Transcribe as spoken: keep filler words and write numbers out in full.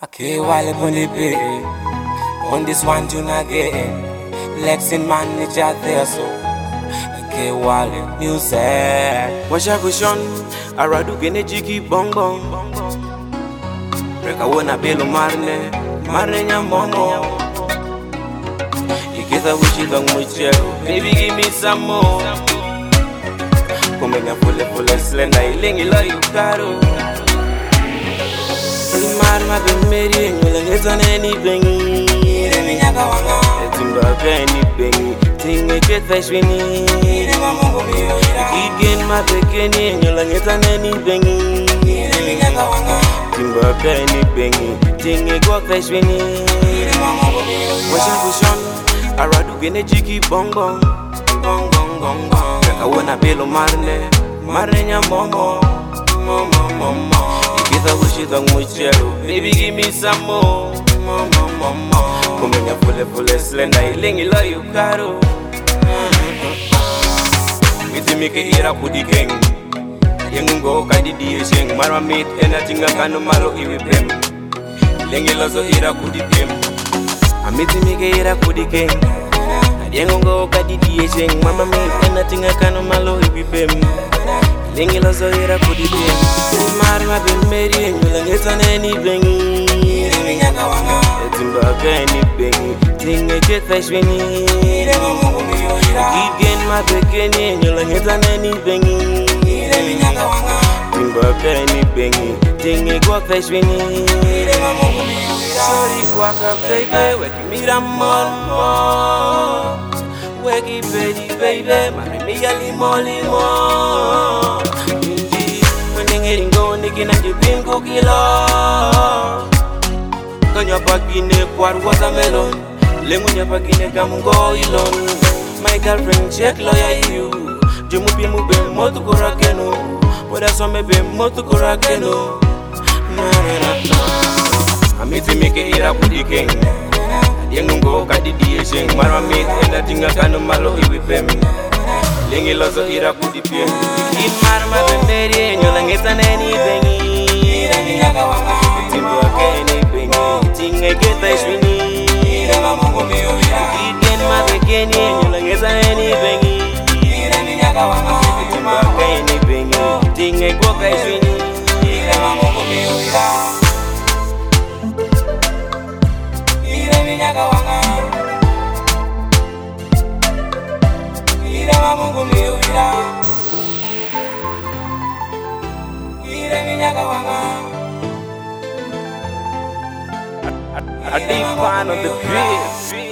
Okay, while on the bay, on this one tune again. Lexin manager there, so okay, while music. Washa kushon, aradu gene jiki bong bong. Reka wona belo marne, marne nyamomo. Ikitha wishi long muchelo, baby give me some more. Kumenya pule pule slenda ilingi lo yukaro. Marma be meri ngulengeza neni bengi. Iremi nyaka wanga. Timba beni bengi, tinge ketha shwini. Irema mungu miyo ira. Kigen ma bekeni ngulengeza neni bengi. Iremi nyaka wanga. Timba beni bengi, tinge ketha shwini. Irema mungu miyo ira. Washa kushon, aradu gene jiki bong bong. Gong gong gong gong. Reka wona belo marne, marne nyamomo. Momo momo. Ikitha wishi long muchelo, baby give me some more. Momo momo. Kumenya pule pule slenda ilingi lo yukaro. Mitimike ira kudikeng. Yengungo kadidi yesheng. Marwa mit ena tinga kano malo iwipem. Ilingi lozo ira kudipem. Mitimike ira kudikeng. Yengungo kadidi yesheng. Mama mit ena tinga kano malo iwipem. Ilingi lozo ira kudipem. Marwa bimeri ngulengeza neni bengi. Iremi nyaka wanga. Timba beni bengi, tinge ketha shwini. Irema mungu miyo ira. Kigen ma bekeni ngulengeza neni bengi. Iremi nyaka wanga. Timba beni bengi, tinge ketha shwini. Irema mungu miyo ira. Sorry kwaka baby, weki mira mormo. Weki baby baby, mami miya limo limo. Indi, mendengeri ngoni kina jibingu kilo. Kanya pagine kwar watermelon, lengunya pagine kamungo ilon. My girlfriend check lawyer you, jimu pi mu be motu korakeno, wada some be motu korakeno. Na na na na. Amiti mike ira kudikeng, yengungo kadidi yesheng. Marwa mit ena tinga kano malo iwipem, lengi lozo ira kudipem. In marma bemberi nyolangeta neni bengi. Iremi nyaka wanga. Timba keni bengi, tinge ketha shwini. Irema mungu miyo ira. Kigen ma bekeni nyolangeza neni bengi. Iremi nyaka wanga. Timba keni bengi, tinge ketha shwini. Irema mungu miyo ira. Iremi nyaka wanga. Irema mungu miyo ira. Iremi nyaka wanga. A deep on the beat.